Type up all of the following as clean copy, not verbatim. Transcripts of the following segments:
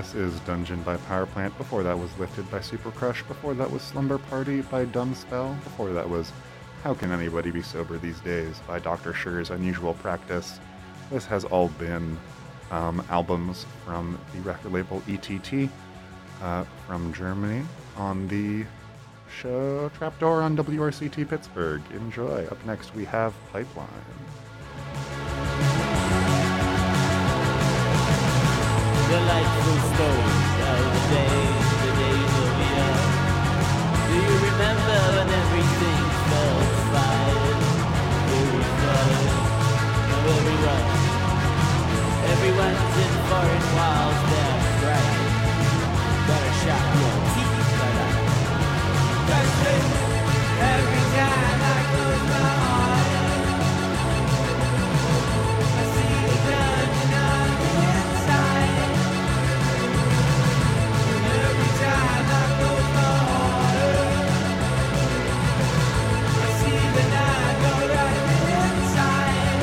This is Dungeon by Power Plant. Before that was Lifted by Super Crush. Before that was Slumber Party by Dumb Spell. Before that was How Can Anybody Be Sober These Days by Dr. Sugar's Unusual Practice. This has all been albums from the record label ETT from Germany on the show Trapdoor on WRCT Pittsburgh. Enjoy. Up next we have Pipeline. Delightful stories of the days of yore. Do you remember when everything felt fine? Everyone's in foreign walls, they're bright. Better shut your teeth, but every time I close my eyes, I see the dungeon on the inside. Every time I close my eyes, I see the night go right inside.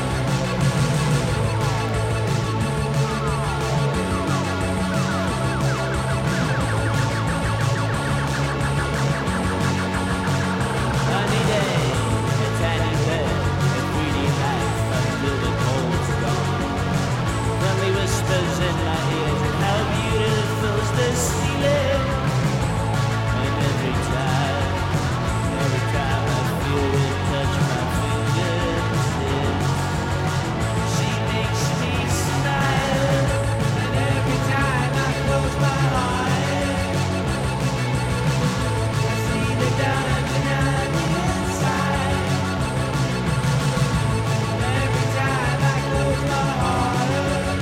Sunny day, a tiny bed, a 3D light until the cold's gone. Friendly whispers in my ears and how beautiful's the ceiling. And every time I feel it touch my fingertips, she makes me smile. And every time I close my eyes, I see the dungeon on the inside. Every time I close my eyes,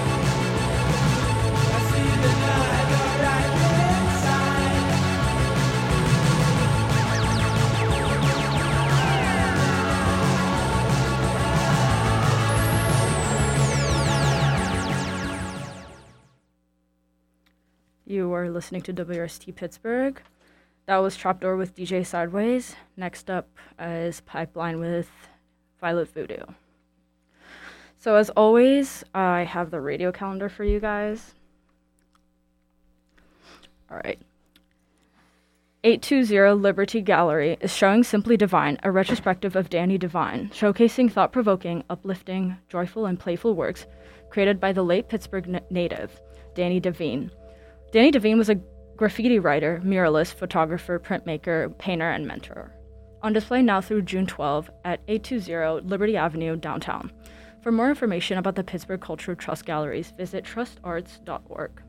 I see the night go right inside. You are listening to WRST Pittsburgh. That was Trapdoor with DJ Sideways. Next up is Pipeline with Violet Voodoo. So as always, I have the radio calendar for you guys. All right. 820 Liberty Gallery is showing Simply Divine, a retrospective of Danny Devine, showcasing thought-provoking, uplifting, joyful, and playful works created by the late Pittsburgh native, Danny Devine. Danny Devine was a graffiti writer, muralist, photographer, printmaker, painter, and mentor. On display now through June 12 at 820 Liberty Avenue, downtown. For more information about the Pittsburgh Cultural Trust Galleries, visit trustarts.org.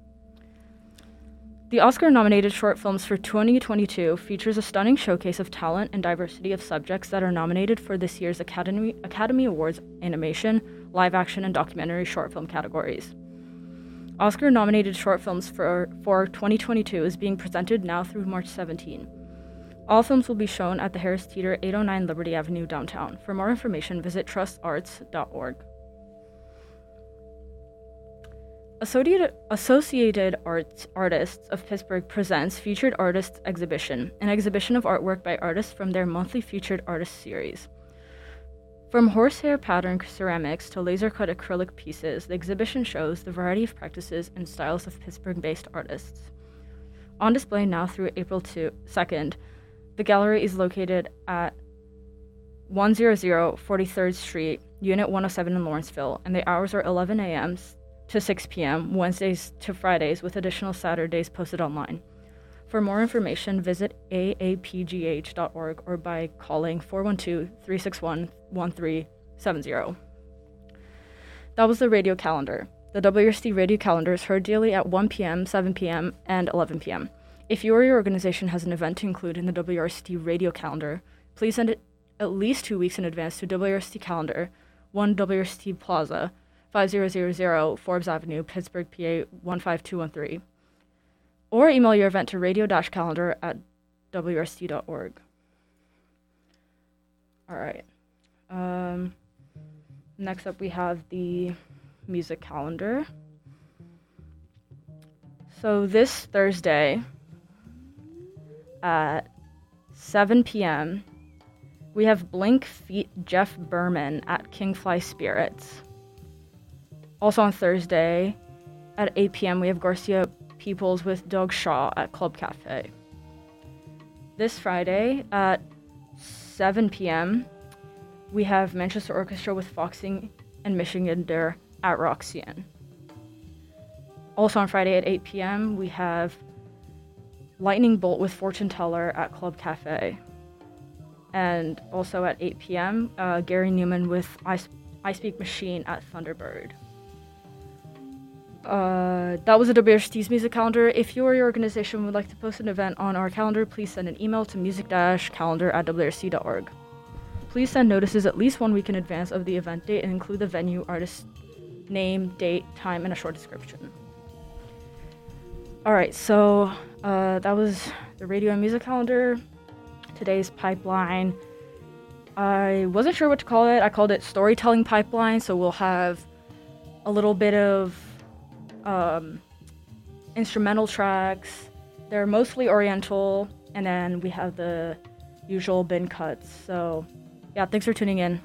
The Oscar-nominated Short Films for 2022 features a stunning showcase of talent and diversity of subjects that are nominated for this year's Academy Awards Animation, Live Action, and Documentary Short Film categories. Oscar-nominated short films for 2022 is being presented now through March 17. All films will be shown at the Harris Teeter, 809 Liberty Avenue, downtown. For more information, visit trustarts.org. Associated Artists of Pittsburgh presents Featured Artists Exhibition, an exhibition of artwork by artists from their monthly Featured Artists series. From horsehair pattern ceramics to laser-cut acrylic pieces, the exhibition shows the variety of practices and styles of Pittsburgh-based artists. On display now through April 2nd, the gallery is located at 100 43rd Street, Unit 107 in Lawrenceville, and the hours are 11 a.m. to 6 p.m., Wednesdays to Fridays, with additional Saturdays posted online. For more information, visit aapgh.org or by calling 412-361-1370. That was the radio calendar. The WRST radio calendar is heard daily at 1 p.m., 7 p.m., and 11 p.m. If you or your organization has an event to include in the WRST radio calendar, please send it at least 2 weeks in advance to WRST Calendar, 1 WRST Plaza, 5000 Forbes Avenue, Pittsburgh, PA 15213. Or email your event to radio-calendar@wrst.org. All right. Next up, we have the music calendar. So this Thursday at 7 p.m., we have Blink feat. Jeff Berman at Kingfly Spirits. Also on Thursday at 8 p.m., we have Garcia Peoples with Doug Shaw at Club Cafe. This Friday at 7 p.m., we have Manchester Orchestra with Foxing and Michigan Der at Roxanne. Also on Friday at 8 p.m., we have Lightning Bolt with Fortune Teller at Club Cafe. And also at 8 p.m., Gary Newman with I Speak Machine at Thunderbird. That was a WRCT's music calendar. If you or your organization would like to post an event on our calendar, please send an email to music-calendar@wrc.org. Please send notices at least 1 week in advance of the event date and include the venue, artist name, date, time, and a short description. Alright, so that was the radio and music calendar. Today's pipeline. I wasn't sure what to call it. I called it Storytelling Pipeline, so we'll have a little bit of instrumental tracks. They're mostly Oriental, and then we have the usual bin cuts. So, yeah, thanks for tuning in.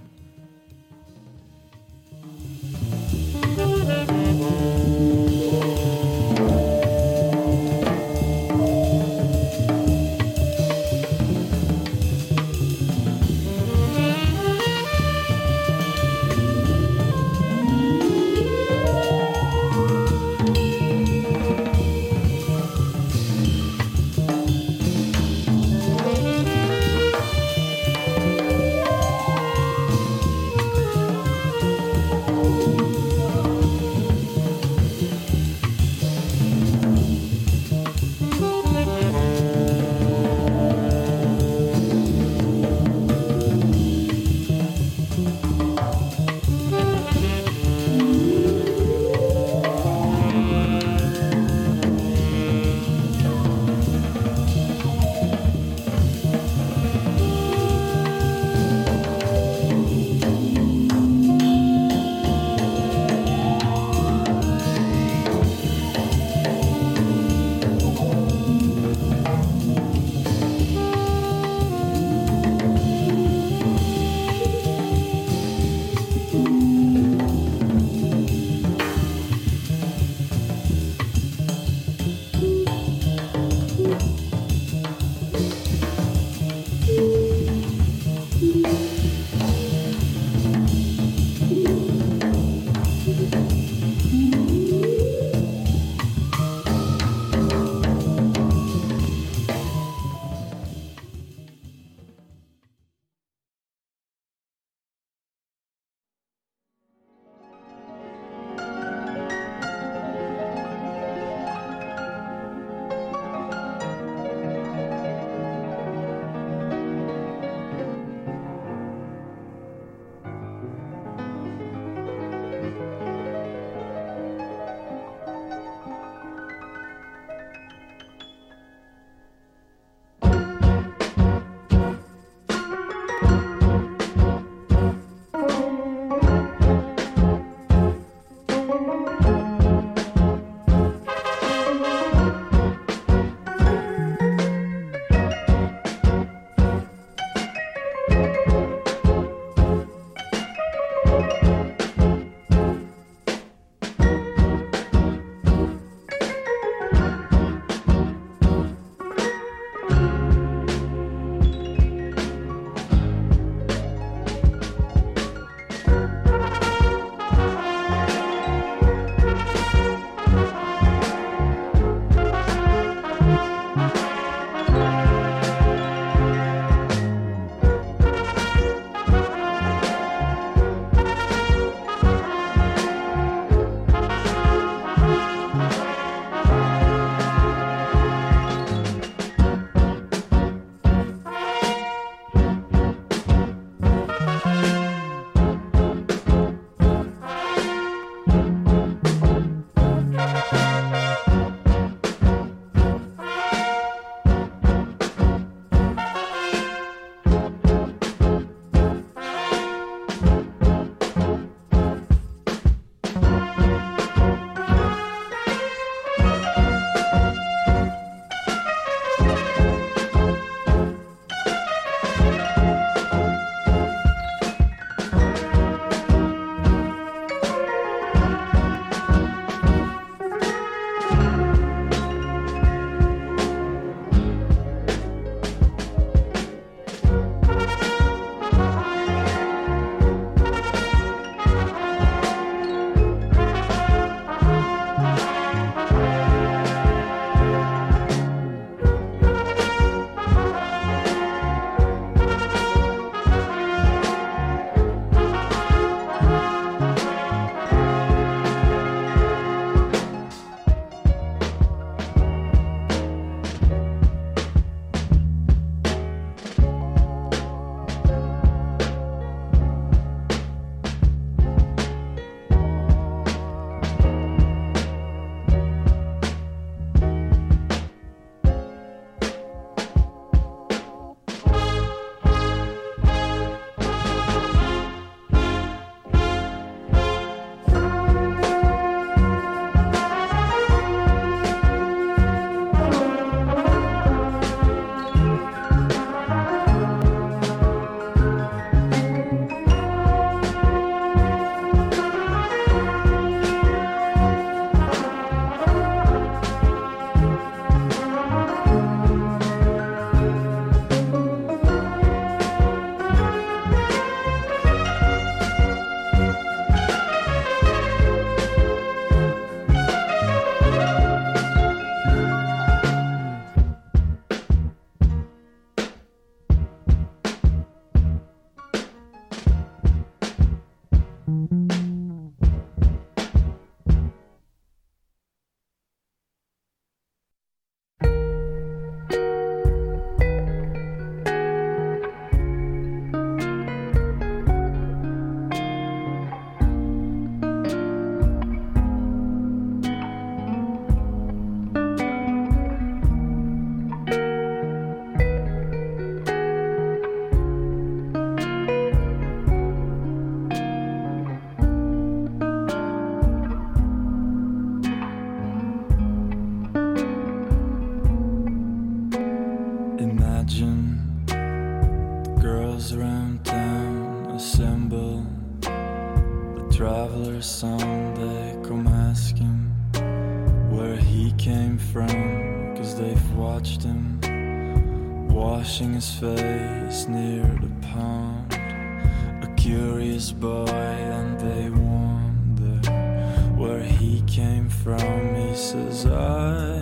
travelers someday come ask him where he came from, 'cause they've watched him washing his face near the pond. A curious boy, and they wonder where he came from. He says, I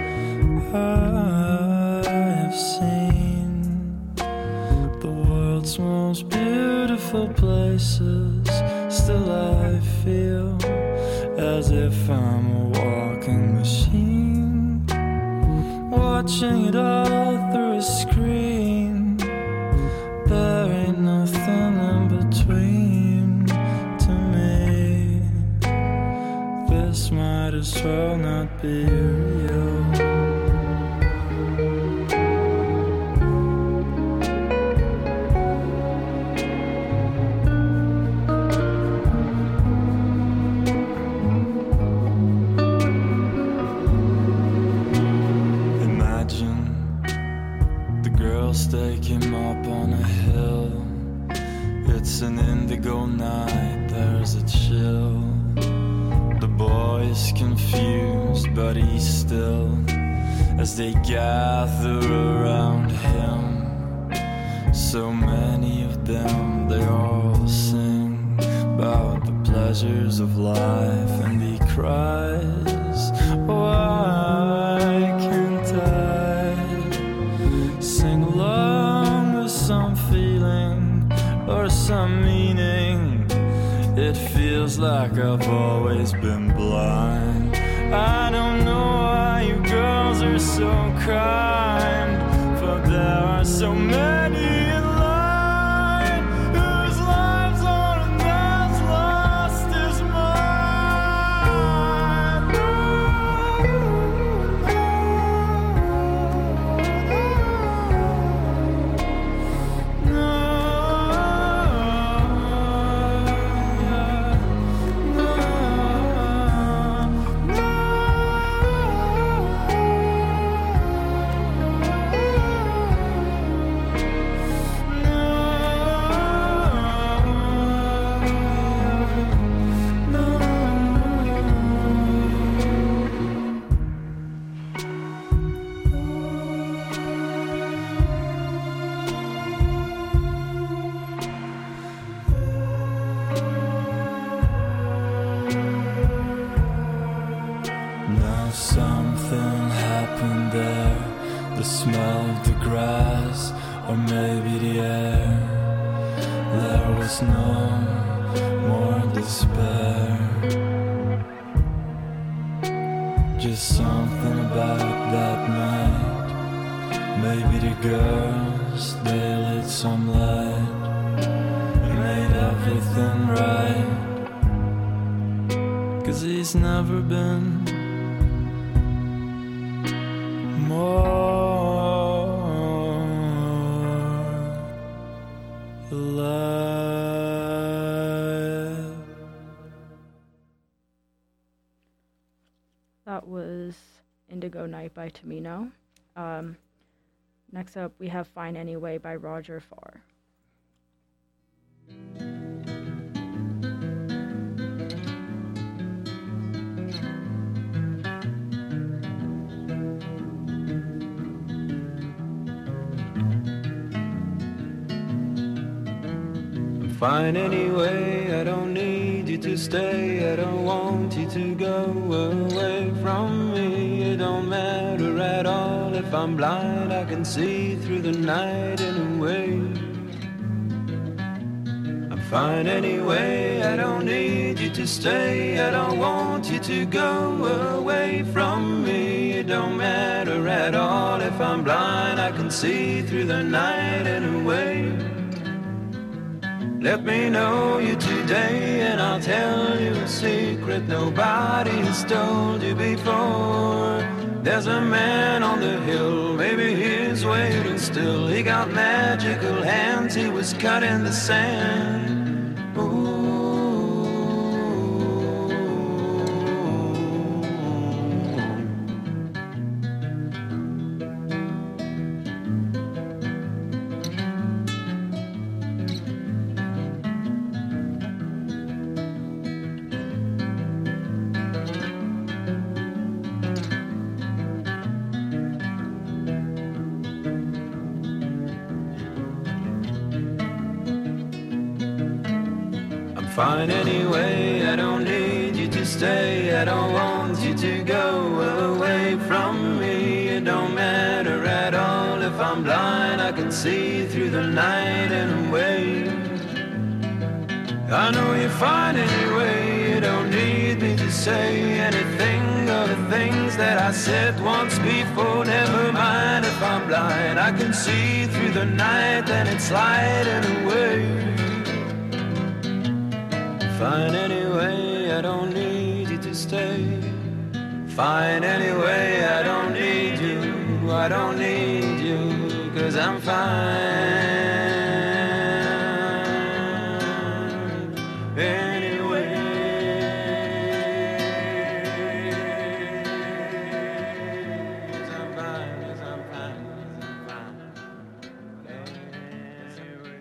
have seen the world's most beautiful places. Still I feel as if I'm a walking machine, watching it all through a screen. There ain't nothing in between to me. This might as well not be real. Stake him up on a hill. It's an indigo night, there's a chill. The boy is confused, but he's still. As they gather around him, so many of them, they all sing about the pleasures of life. And he cries, why can't I sing along with some feeling or some meaning? It feels like I've always been blind. I don't know why you girls are so kind, for there are so many in line whose lives aren't as lost as mine. Something happened there, the smell of the grass, or maybe the air. There was no more despair, just something about that night. Maybe the girls, they lit some light and made everything right. 'Cause he's never been more alive. That was Indigo Night by Tamino. Next up, we have Fine Anyway by Roger Farr. Fine anyway, I don't need you to stay, I don't want you to go away from me. It don't matter at all if I'm blind, I can see through the night anyway. I'm fine anyway, I don't need you to stay, I don't want you to go away from me. It don't matter at all if I'm blind, I can see through the night anyway. Let me know you today and I'll tell you a secret nobody has told you before. There's a man on the hill, maybe he's waiting still. He got magical hands, he was cut in the sand. Ooh. Fine anyway, I don't need you to stay. I don't want you to go away from me. It don't matter at all if I'm blind. I can see through the night and away. I know you're fine anyway. You don't need me to say anything of the things that I said once before. Never mind if I'm blind. I can see through the night and it's sliding away. Fine anyway, I don't need you to stay. Fine anyway, I don't need you. I don't need you, 'cause I'm fine anyway. Yes, I'm fine, yes, I'm fine, yes, I'm fine anyway.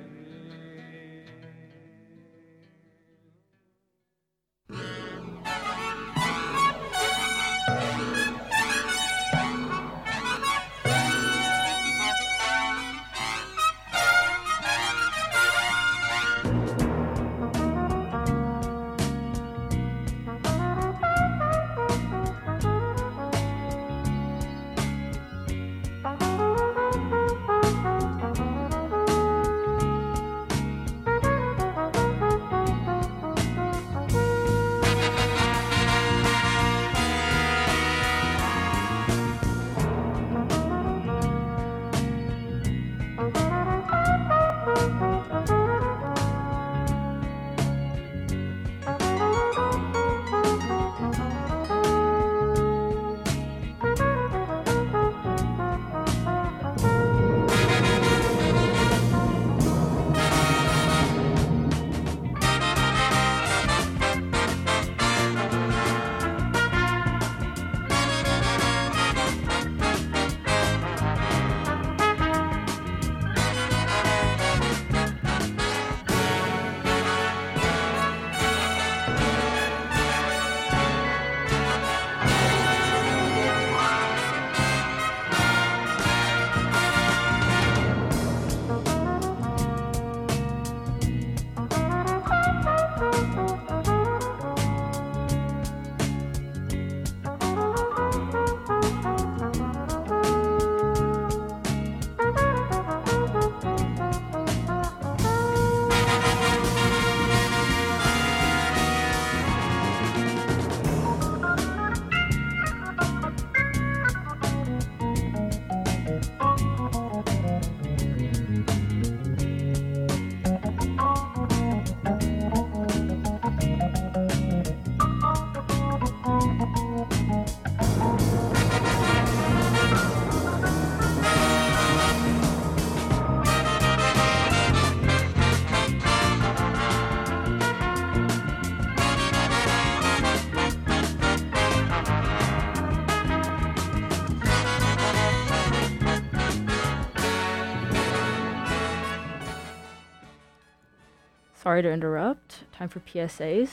Sorry to interrupt. Time for PSAs.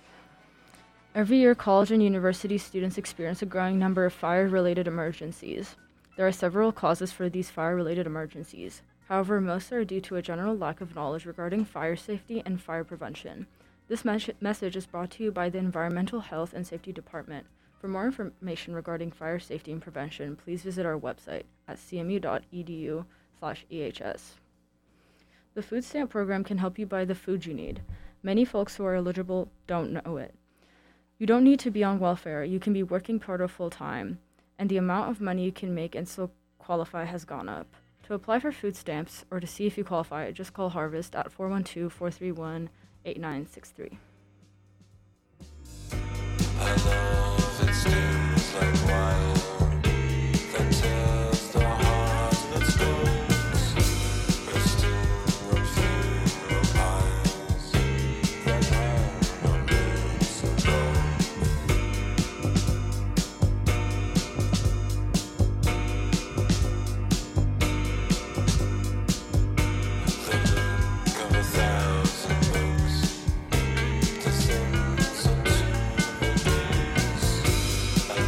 Every year, college and university students experience a growing number of fire-related emergencies. There are several causes for these fire-related emergencies. However, most are due to a general lack of knowledge regarding fire safety and fire prevention. This message is brought to you by the Environmental Health and Safety Department. For more information regarding fire safety and prevention, please visit our website at cmu.edu/EHS. The food stamp program can help you buy the food you need. Many folks who are eligible don't know it. You don't need to be on welfare. You can be working part or full time, and the amount of money you can make and still qualify has gone up. To apply for food stamps or to see if you qualify, just call Harvest at 412-431-8963. I love it stings like wire that tears the heart that stores. It still runs through your eyes that have no lids at all. The look of 1,000 books descends into the days. I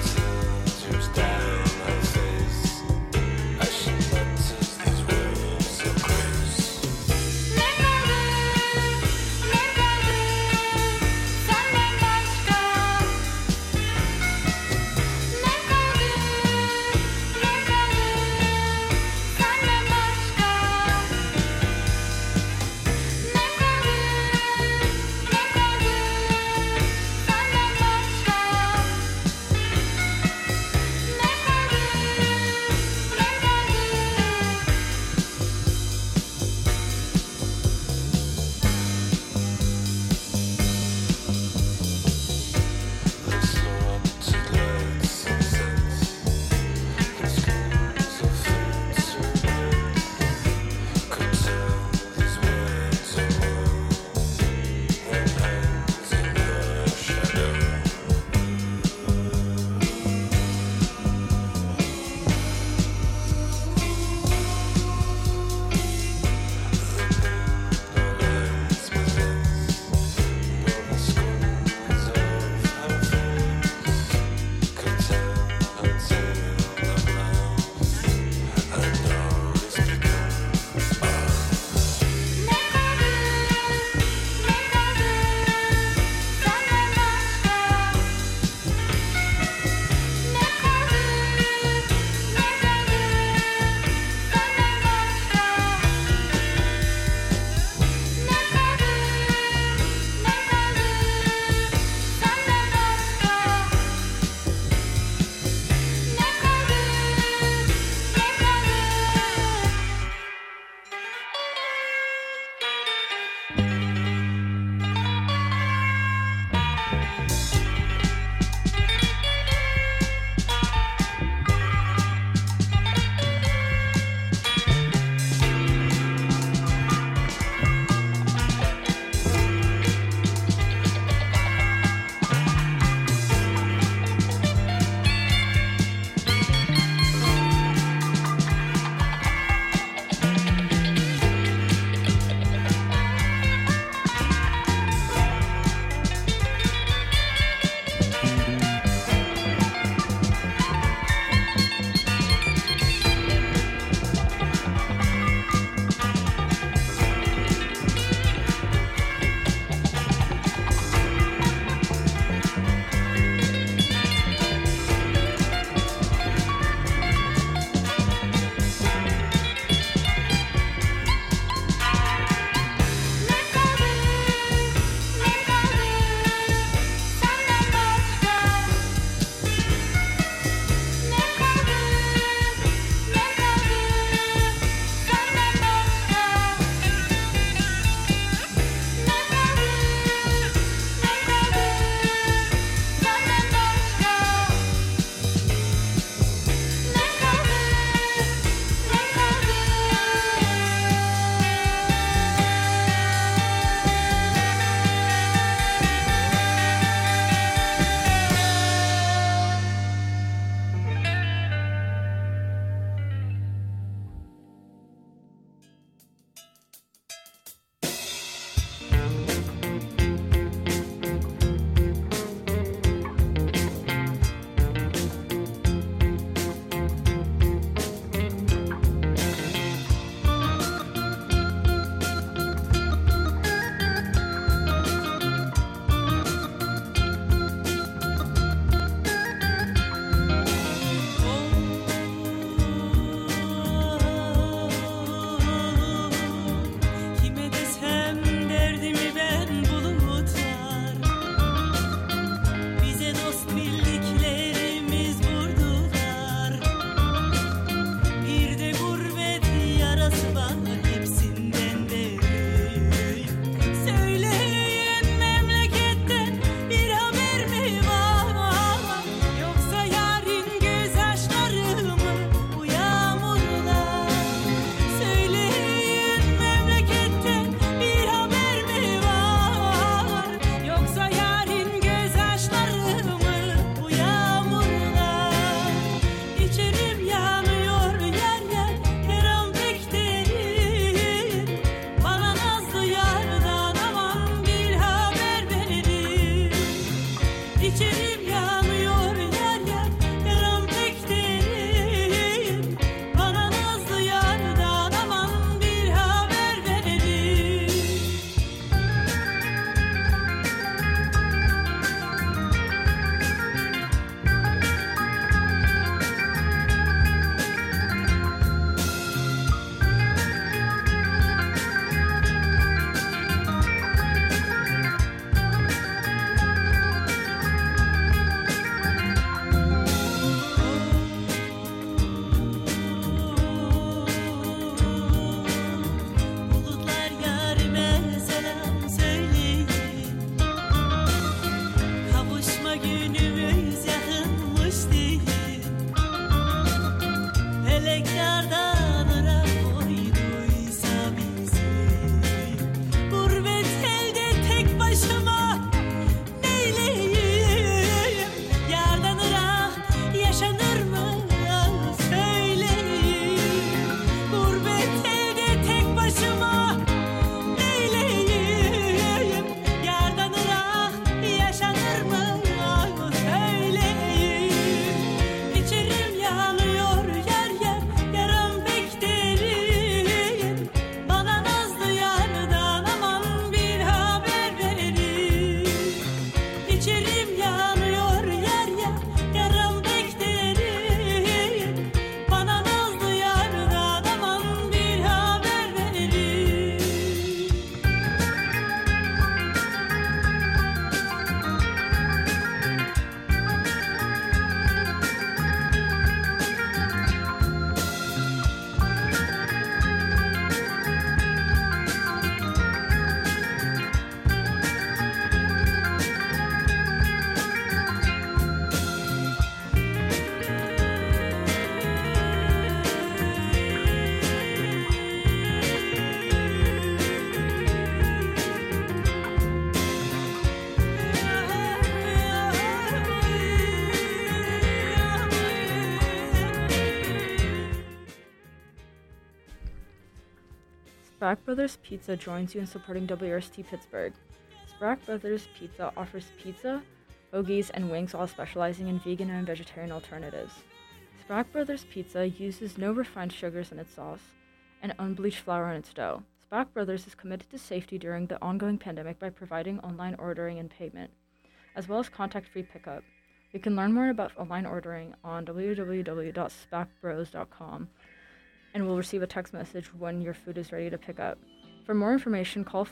Sprague Brothers Pizza joins you in supporting WRST Pittsburgh. Sprague Brothers Pizza offers pizza, hoagies, and wings while specializing in vegan and vegetarian alternatives. Sprague Brothers Pizza uses no refined sugars in its sauce and unbleached flour in its dough. Sprague Brothers is committed to safety during the ongoing pandemic by providing online ordering and payment, as well as contact-free pickup. You can learn more about online ordering on www.spacbros.com and will receive a text message when your food is ready to pick up. For more information, call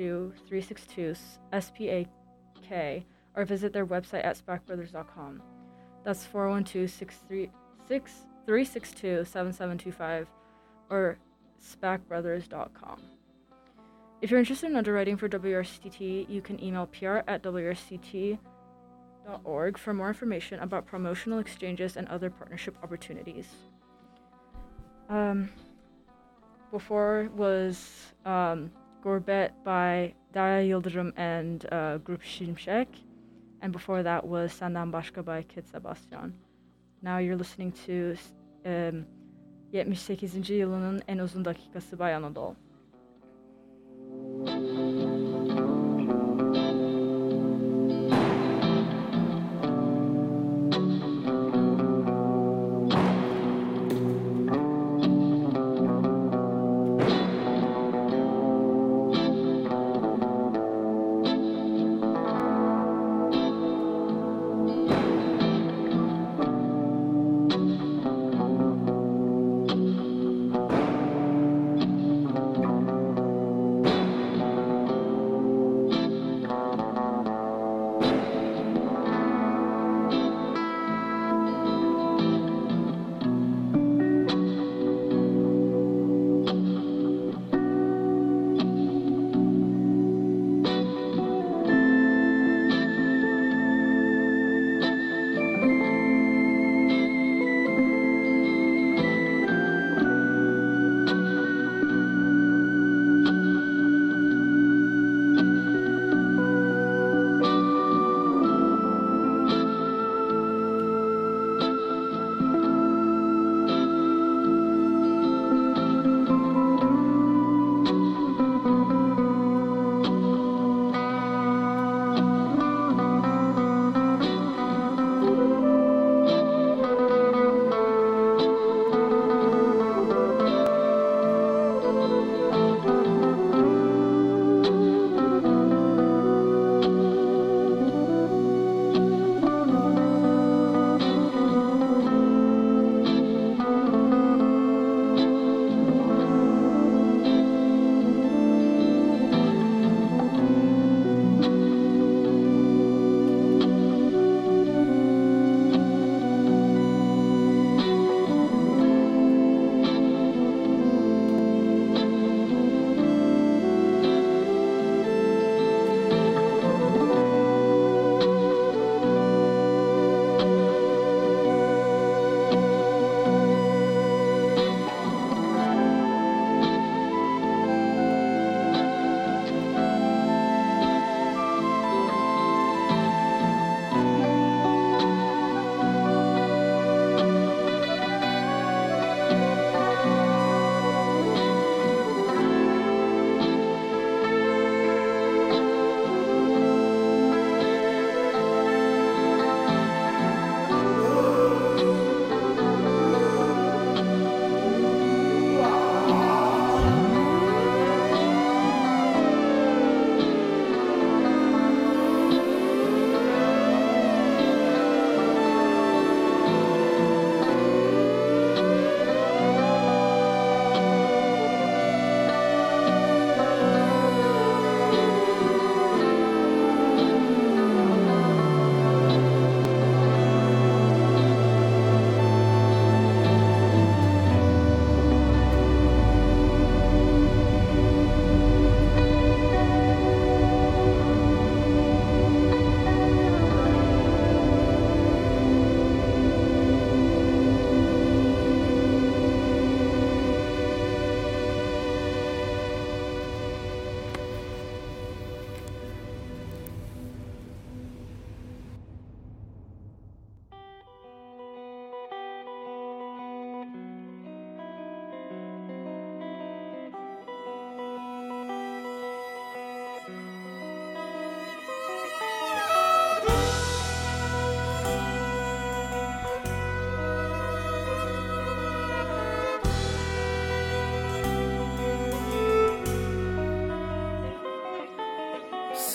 412-362-SPAK or visit their website at spacbrothers.com. That's 412-362-7725 or spacbrothers.com. If you're interested in underwriting for WRCT, you can email pr@wrct.org for more information about promotional exchanges and other partnership opportunities. Before was Gorbet by Daya Yildirim and Group Şimşek, and before that was Senden Başka by Kid Sebastian. Now you're listening to 78. yılının en uzun dakikası by Anadolu.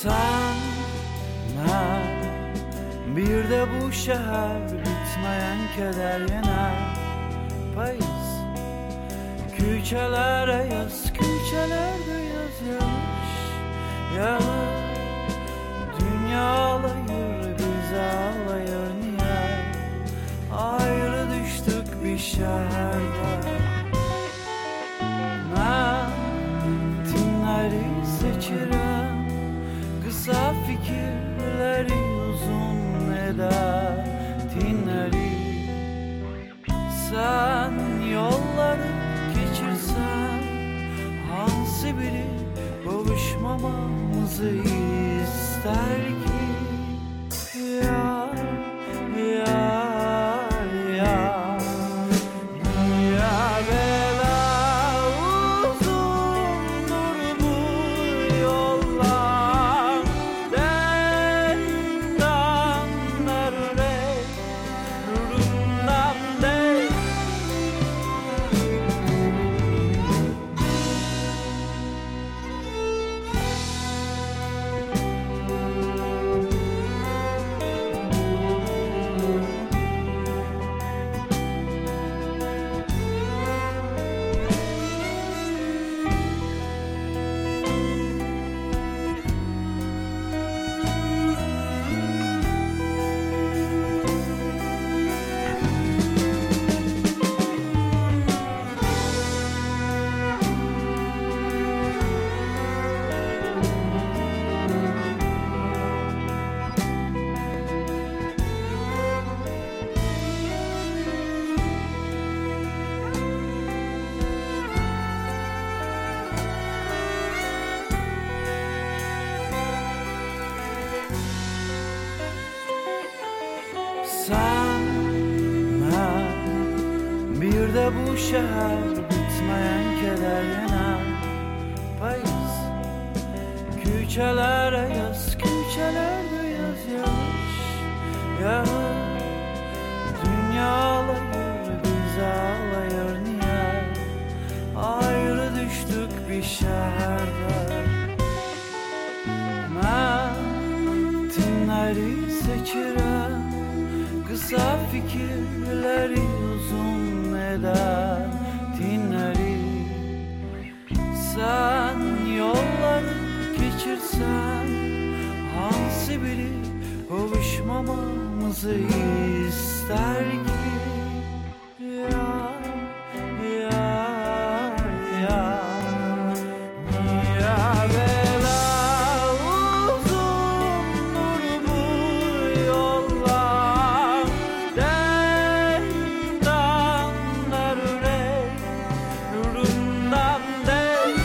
Sen bir de bu şehir bitmeyen keder yener payız. Küçelere yaz, küçelerde yaz yağış yağış. Dünya ağlayır, biz ağlayır niye? Ayrı düştük bir şehirde. Ben tinleri seçerim, kısa fikirleri uzun eder tinleri. Sen yolları geçirsen, hansı biri kavuşmamamızı ister ki? Ya, ya, ya, ya bela uzundur bu yollar. Dendan nerede, rumdan değil. Sen, bir de bu şehir bitmeyen keder yener payız. Küçelere yaz, küçelerde yaz yağış yağış. Dünya ağlayır, biz ağlayır niye? Ayrı düştük bir şehirde. Ben tinleri seçerim, kısa fikirleri uzun eder tinleri. Sen yolları geçirsen, hansı biri kavuşmamamızı ister ki? Ya, ya, ya, ya bela uzundur bu yollar. Dendan nerede, rumdan değil.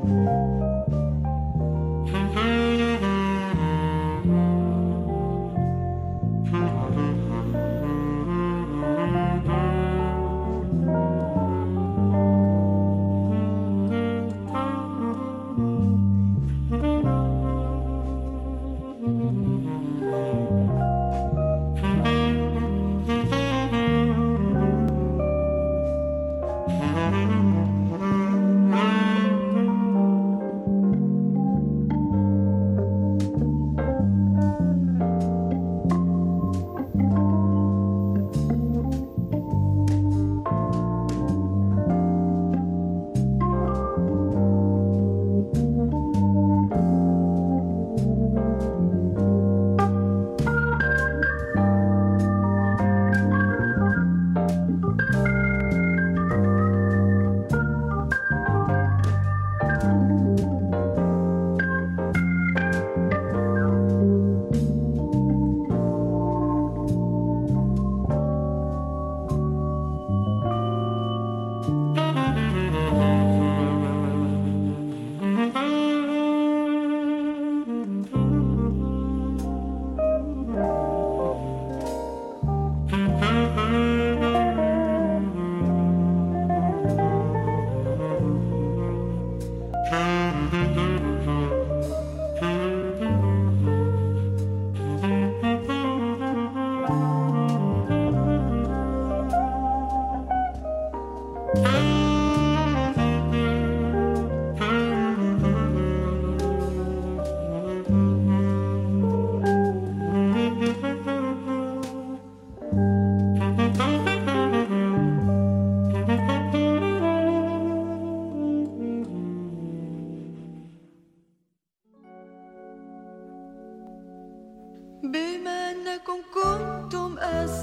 بما أنكم كنتم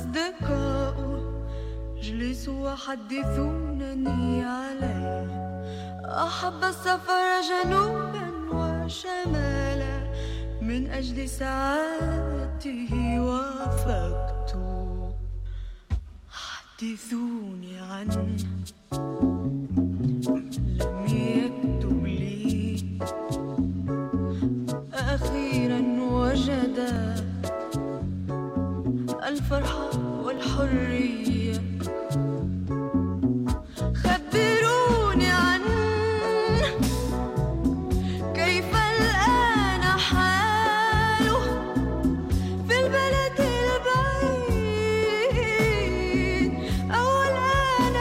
أصدقاء اجلسوا وحدثونني عليه. أحب السفر جنوبا وشمالا من أجل سعادته وافقت. حدثوني عنه لم يكتب لي أخيرا وجد الفرحة والحرية. خبروني عنه كيف الآن حاله في البلد البعيد أو الآن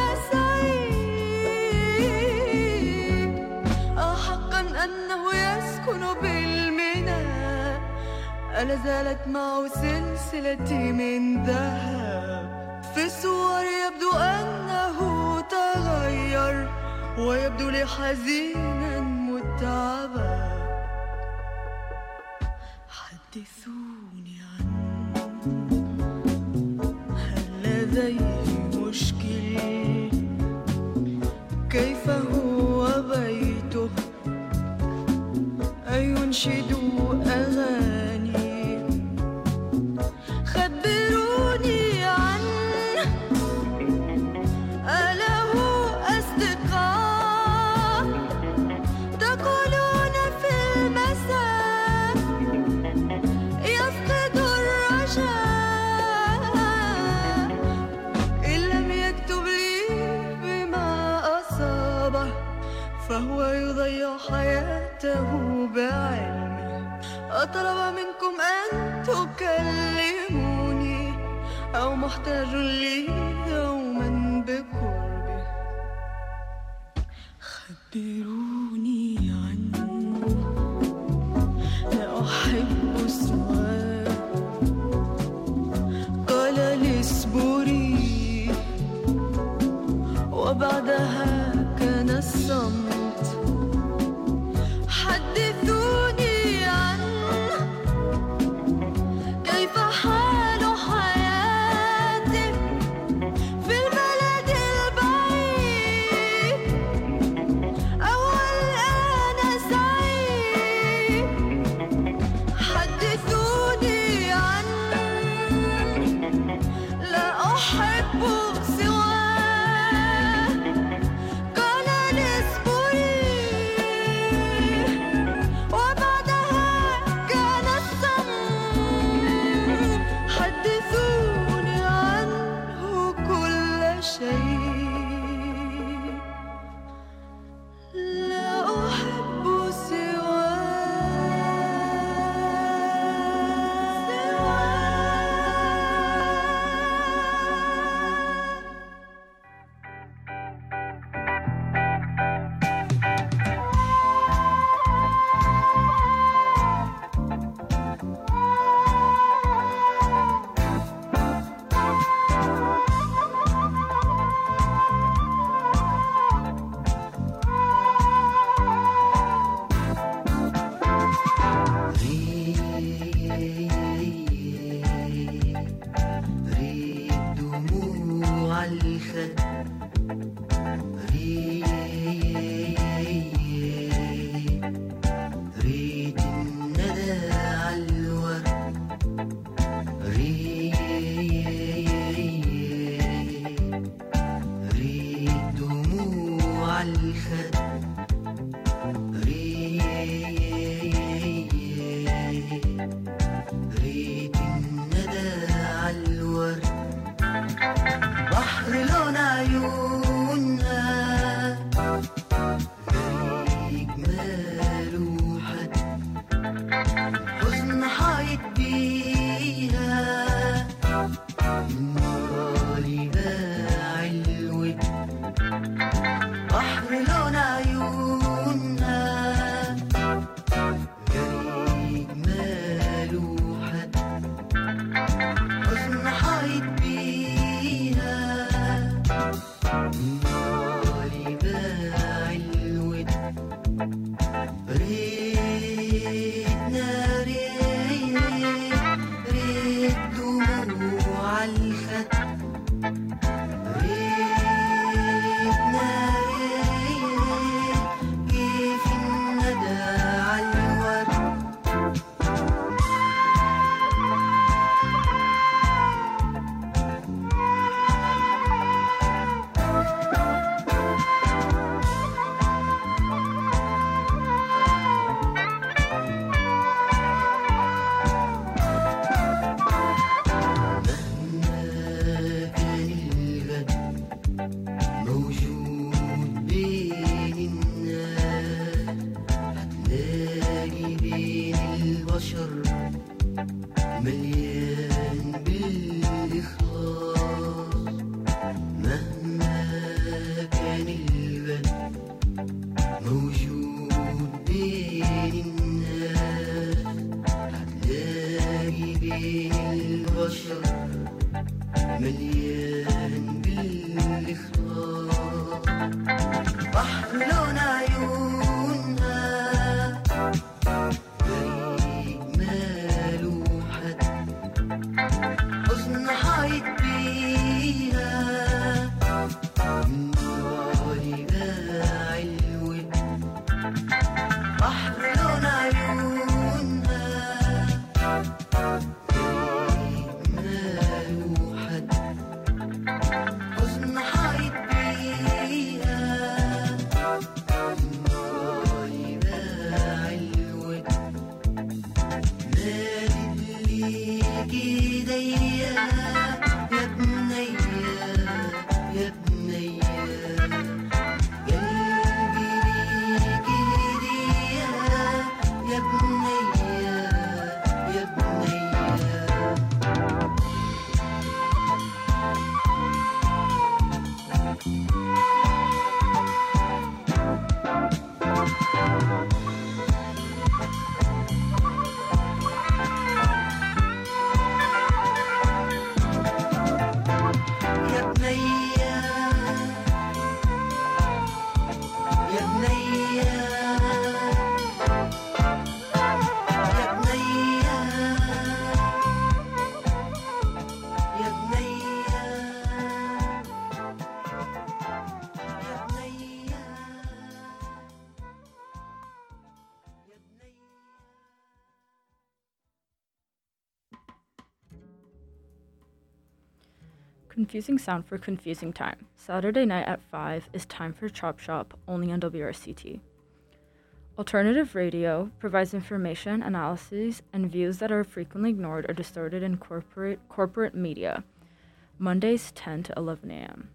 سعيد. أحقا أنه يسكن بالميناء ألا زالت معه سلسلتي من ذهب. في الصور يبدو أنه تغير ويبدو لي حزينا متعبا. حدثوني عنه هل لديه مشكل؟ كيف هو بيته؟ أينشد أغاني؟ خبروني عنه أله أصدقاء تقولون في المساء يفقد الرجاء. إن لم يكتب لي بما أصابه فهو يضيع حياته بعلمه. أطلب منكم أن تكلموني أو محتاج لي يوما بقربه. خبروني عنه لا أحب سواه. قال لي اصبري وبعدها كان الصمت. حدثوني عنه كيف حال حياتي في البلد البعيد أو الآن سعيد. حدثوني عنه لا أحب سواه. عالخد ريت الندى عالورد بحر لون عيونها غريق ماله حد حزن حايط بيها نورالي باع الود بحر لون عيونها غريق ماله حد حزن حايط بيها نورالي باع الود ريتنا ريت دموع الخد ريتنا كيف الندى عالورد موجود بين الناس هتلاقي بين البشر مليان بالإخلاص مهما كان البد موجود بين الناس هتلاقي بين البشر مليان بالإخلاص بحر لون عيونها غريق ماله حد حزن حايط بيها نورالي باع الود بحر لون عيونها غريق ماله حد حزن حايط بيها نورالي باع الود نادت ليكي ايديا يا بنية يا بنية قلبي ليكي هدية يا بنية يا بنية يا بنية يا بنية يا بنية يا بنية يا بنية Confusing sound for confusing time. Saturday night at 5 is time for Chop Shop, only on WRCT. Alternative radio provides information, analyses, and views that are frequently ignored or distorted in corporate media. Mondays 10 to 11 a.m.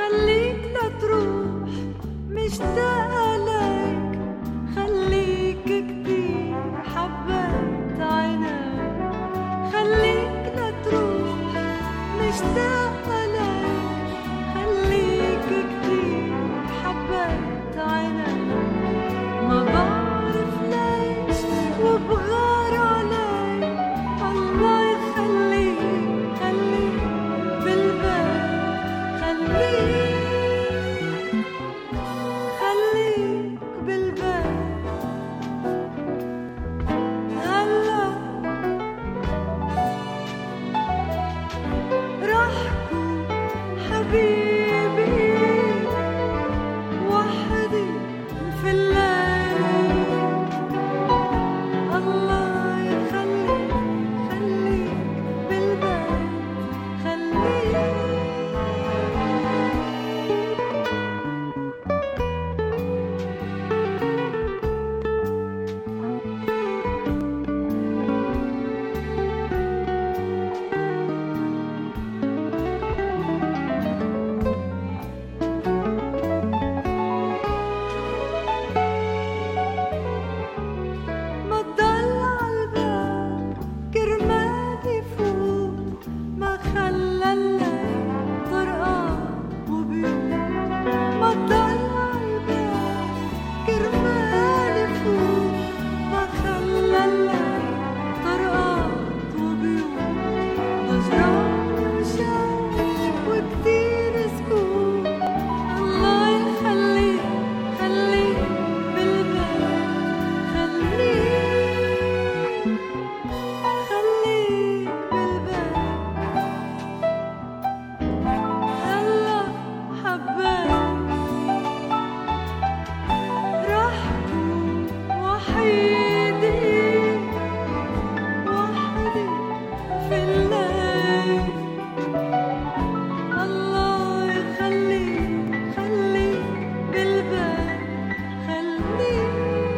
خليك لا تروح مشتاقة لك خليك كتير حبيت عينك خليك لا تروح مشتاقة لك خليك كتير حبيت عينك ما بعرف ليش وبغار عليك الله يخليك خليك بالبال خليك بالبال هلا راح كون حبيبي وحدي في الليل الله يخليك خليك بالبال خليك ما تضل عالبال كرمال يفوت ما خلى الليل طرقان وبيوت ما تضل عالبال كرمال يفوت ما خلى الليل طرقان وبيوت ضجران وشاي وكتير سكوت الله يخليك خليك بالبال خليك بالبال هلا حبيت راح كون وحيدي وحدي في الليل الله يخليك خليك بالبال خليك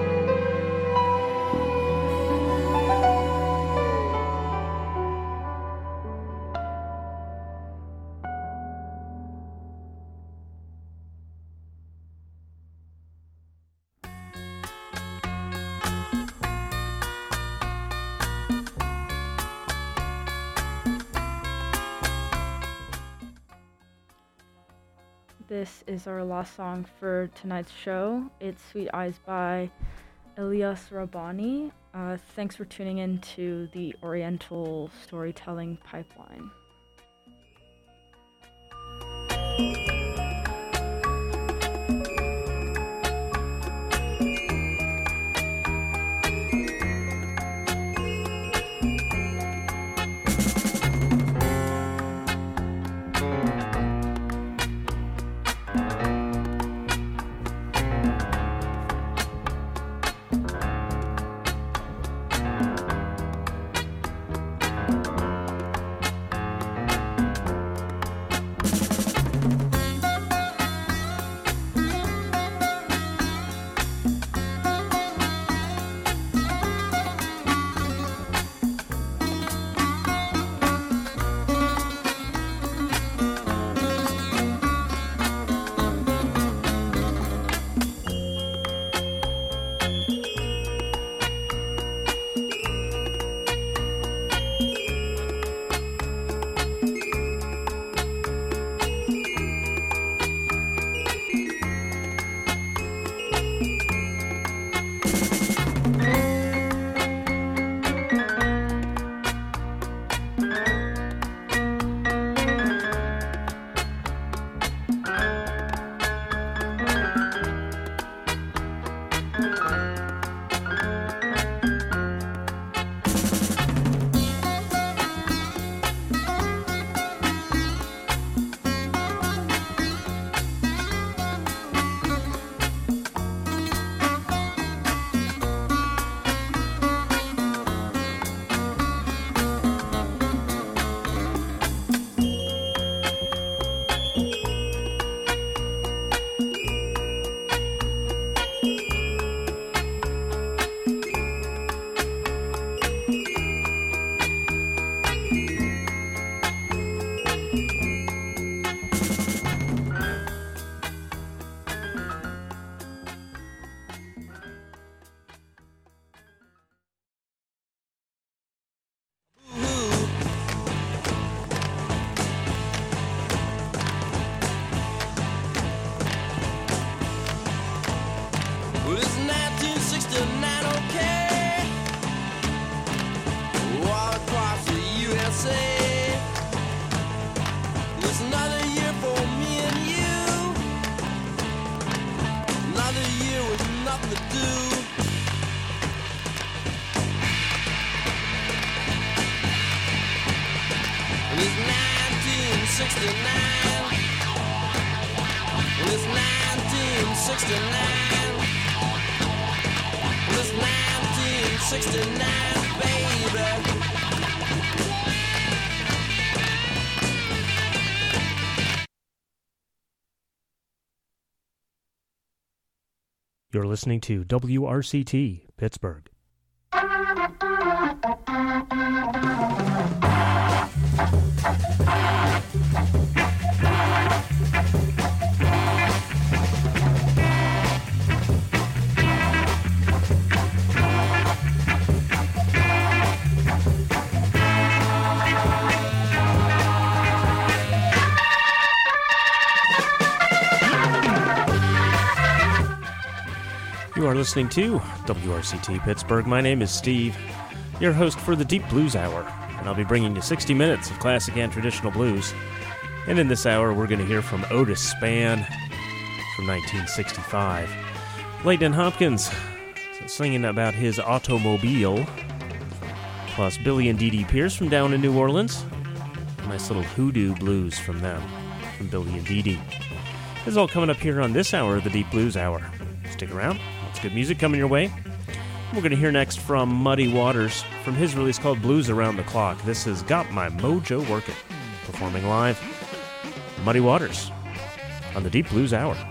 This is our last song for tonight's show. It's Sweet Eyes by Elias Rabani. Thanks for tuning in to the Oriental Storytelling Pipeline. 1969. This 1969, baby. You're listening to WRCT, Pittsburgh. You are listening to WRCT Pittsburgh. My name is Steve, your host for the Deep Blues Hour, and I'll be bringing you 60 minutes of classic and traditional blues. And in this hour, we're going to hear from Otis Spann from 1965. Leighton Hopkins singing about his automobile, plus Billy and Dee Dee Pierce from down in New Orleans. A nice little hoodoo blues from them, from Billy and Dee Dee. This is all coming up here on this hour of the Deep Blues Hour. Stick around. Lots of good music coming your way. We're going to hear next from Muddy Waters from his release called Blues Around the Clock. This has Got My Mojo Workin', performing live. Muddy Waters on the Deep Blues Hour.